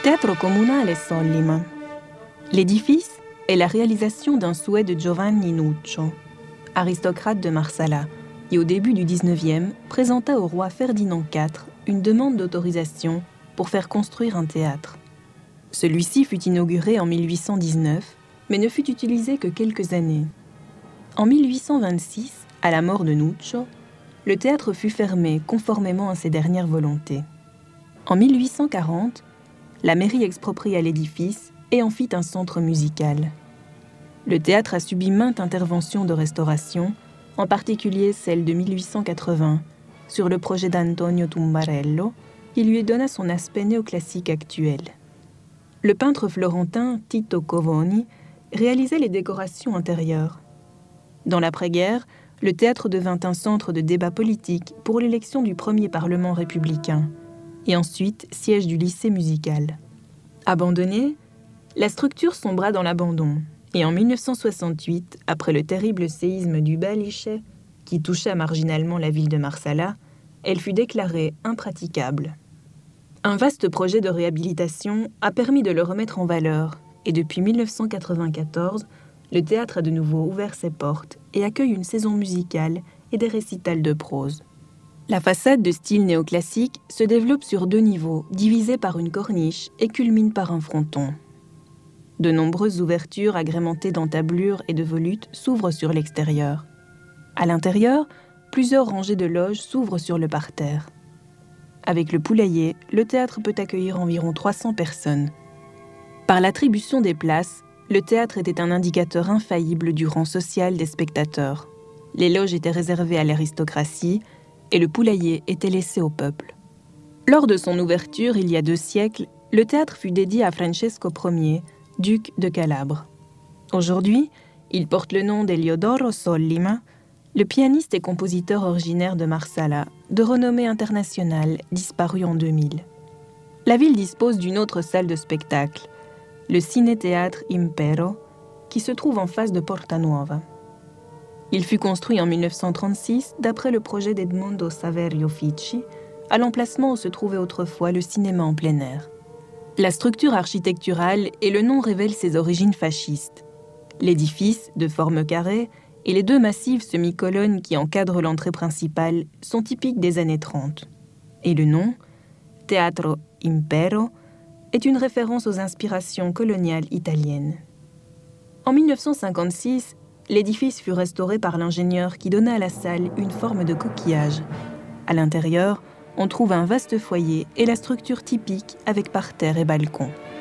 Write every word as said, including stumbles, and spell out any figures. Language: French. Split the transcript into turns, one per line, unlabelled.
Teatro Comunale Sollima. L'édifice est la réalisation d'un souhait de Giovanni Nuccio, aristocrate de Marsala, qui au début du dix-neuvième présenta au roi Ferdinand quatre une demande d'autorisation pour faire construire un théâtre. Celui-ci fut inauguré en mille huit cent dix-neuf, mais ne fut utilisé que quelques années. En mille huit cent vingt-six, à la mort de Nuccio, le théâtre fut fermé conformément à ses dernières volontés. En mille huit cent quarante, la mairie expropria l'édifice et en fit un centre musical. Le théâtre a subi maintes interventions de restauration, en particulier celle de mille huit cent quatre-vingts, sur le projet d'Antonio Tumbarello, qui lui donna son aspect néoclassique actuel. Le peintre florentin Tito Covoni réalisait les décorations intérieures. Dans l'après-guerre, le théâtre devint un centre de débat politique pour l'élection du premier Parlement républicain, et ensuite siège du lycée musical. Abandonnée, la structure sombra dans l'abandon, et en mille neuf cent soixante-huit, après le terrible séisme du Balice, qui toucha marginalement la ville de Marsala, elle fut déclarée impraticable. Un vaste projet de réhabilitation a permis de le remettre en valeur, et depuis mille neuf cent quatre-vingt-quatorze, le théâtre a de nouveau ouvert ses portes et accueille une saison musicale et des récitals de prose. La façade de style néoclassique se développe sur deux niveaux, divisés par une corniche et culmine par un fronton. De nombreuses ouvertures agrémentées d'entablures et de volutes s'ouvrent sur l'extérieur. À l'intérieur, plusieurs rangées de loges s'ouvrent sur le parterre. Avec le poulailler, le théâtre peut accueillir environ trois cents personnes. Par l'attribution des places, le théâtre était un indicateur infaillible du rang social des spectateurs. Les loges étaient réservées à l'aristocratie et le poulailler était laissé au peuple. Lors de son ouverture, il y a deux siècles, le théâtre fut dédié à Francesco Ier, duc de Calabre. Aujourd'hui, il porte le nom d'Eliodoro Sollima, le pianiste et compositeur originaire de Marsala, de renommée internationale, disparu en deux mille. La ville dispose d'une autre salle de spectacle, le Ciné-Théâtre Impero, qui se trouve en face de Porta Nuova. Il fut construit en mille neuf cent trente-six d'après le projet d'Edmondo Saverio Ficci, à l'emplacement où se trouvait autrefois le cinéma en plein air. La structure architecturale et le nom révèlent ses origines fascistes. L'édifice, de forme carrée, et les deux massives semi-colonnes qui encadrent l'entrée principale sont typiques des années trente. Et le nom, Teatro Impero, est une référence aux inspirations coloniales italiennes. En mille neuf cent cinquante-six, l'édifice fut restauré par l'ingénieur qui donna à la salle une forme de coquillage. À l'intérieur, on trouve un vaste foyer et la structure typique avec parterre et balcon.